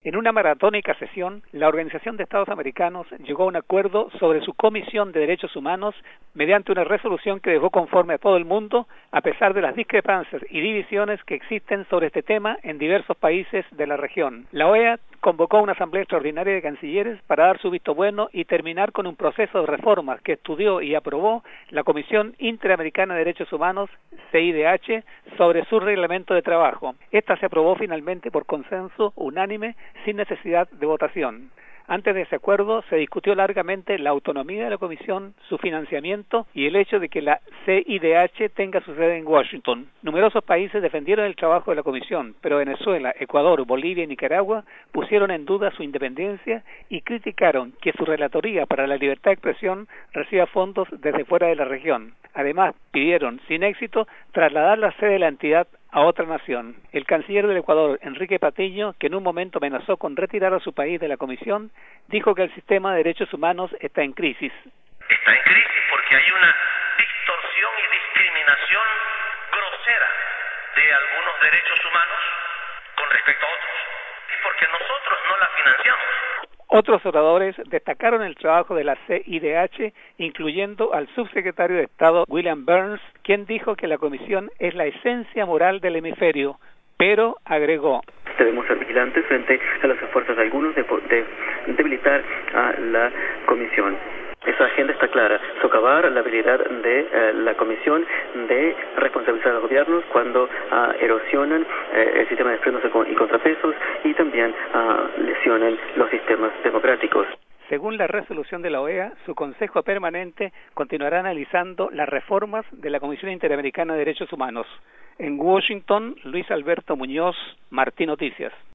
En una maratónica sesión, la Organización de Estados Americanos llegó a un acuerdo sobre su Comisión de Derechos Humanos mediante una resolución que dejó conforme a todo el mundo, a pesar de las discrepancias y divisiones que existen sobre este tema en diversos países de la región. La OEA convocó una asamblea extraordinaria de cancilleres para dar su visto bueno y terminar con un proceso de reformas que estudió y aprobó la Comisión Interamericana de Derechos Humanos, CIDH, sobre su reglamento de trabajo. Esta se aprobó finalmente por consenso unánime, sin necesidad de votación. Antes de ese acuerdo se discutió largamente la autonomía de la Comisión, su financiamiento y el hecho de que la CIDH tenga su sede en Washington. Numerosos países defendieron el trabajo de la Comisión, pero Venezuela, Ecuador, Bolivia y Nicaragua pusieron en duda su independencia y criticaron que su Relatoría para la Libertad de Expresión reciba fondos desde fuera de la región. Además, pidieron, sin éxito, trasladar la sede de la entidad a otra nación. El canciller del Ecuador, Enrique Patiño, que en un momento amenazó con retirar a su país de la Comisión, dijo que el sistema de derechos humanos está en crisis. Está en crisis porque hay una distorsión y discriminación grosera de algunos derechos humanos con respecto a otros. Es porque nosotros no la financiamos. Otros oradores destacaron el trabajo de la CIDH, incluyendo al subsecretario de Estado William Burns, quien dijo que la Comisión es la esencia moral del hemisferio, pero agregó: debemos ser vigilantes frente a los esfuerzos de algunos de debilitar a la Comisión. Esa agenda está clara: socavar la habilidad de la Comisión de responsabilizar a los gobiernos cuando erosionan el sistema de frenos y contrapesos y también lesionan los sistemas democráticos. Según la resolución de la OEA, su Consejo Permanente continuará analizando las reformas de la Comisión Interamericana de Derechos Humanos. En Washington, Luis Alberto Muñoz, Martín Noticias.